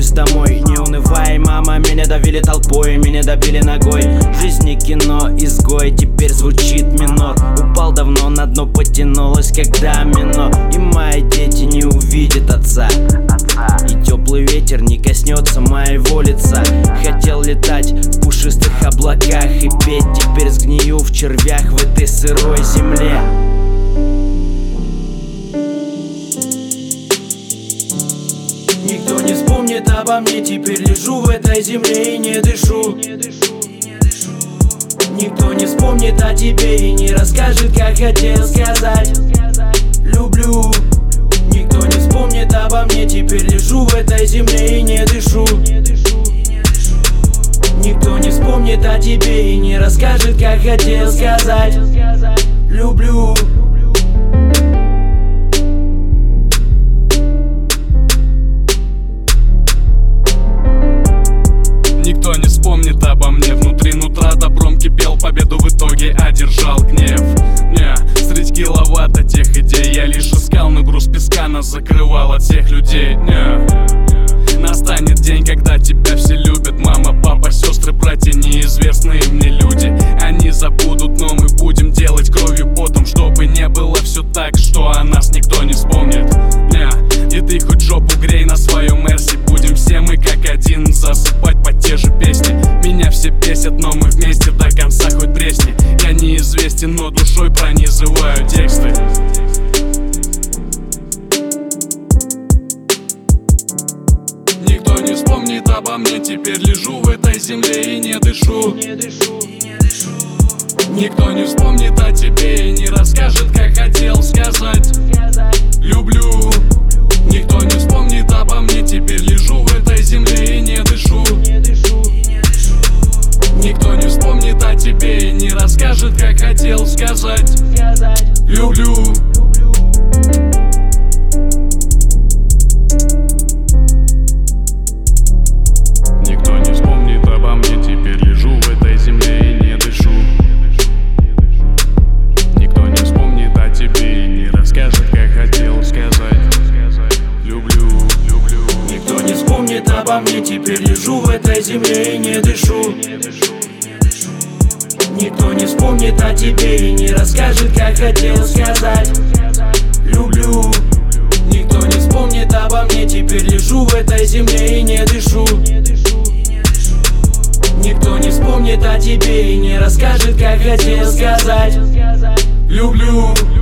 вернусь домой. Не унывай, мама, меня давили толпой, меня добили ногой. Жизнь не кино, изгой, теперь звучит минор. Упал давно, на дно потянулось, когда мино. И мои дети не увидят отца, и теплый ветер не коснется моего лица. Хотел летать в пушистых облаках и петь, теперь сгнию в червях в этой сырой земле. Никто не вспомнит обо мне, теперь лежу в этой земле и не дышу. Никто не вспомнит о тебе и не расскажет, как хотел сказать люблю. Никто не вспомнит обо мне, теперь лежу в этой земле и не дышу. Никто не вспомнит о тебе и не расскажет, как хотел сказать люблю. Никто не вспомнит обо мне, внутри нутра добром кипел, победу в итоге одержал гнев. Средь киловатта тех идей я лишь искал, но груз песка нас закрывал от всех людей. Настанет день, когда тебя все любят, мама, папа, сестры, братья, неизвестные мне люди. Они забудут, но мы будем делать кровью, потом, чтобы не было все так, что о нас никто не вспомнит. И ты хоть жопу грей на своем мерсе, будем все мы как один засыпать под те же песни. Меня все бесят, но мы вместе до конца хоть тресни. Я неизвестен, но душой пронизываю тексты. Никто не вспомнит обо мне, теперь лежу в этой земле и не дышу. Никто не вспомнит о тебе и не расскажет, как хотел сказать люблю. Никто не вспомнит обо мне, теперь лежу в этой земле и не дышу. Никто не вспомнит о тебе и не расскажет, как хотел сказать люблю. Никто не вспомнит обо мне, теперь лежу в этой земле и не дышу. Никто не вспомнит о тебе и не расскажет, как хотел сказать люблю. Никто не вспомнит обо мне, теперь лежу в этой земле и не дышу. Никто не вспомнит о тебе и не расскажет, как хотел сказать люблю. Никто не вспомнит обо мне, теперь лежу в этой земле и не дышу. Никто не вспомнит о тебе и не расскажет, как хотел сказать люблю.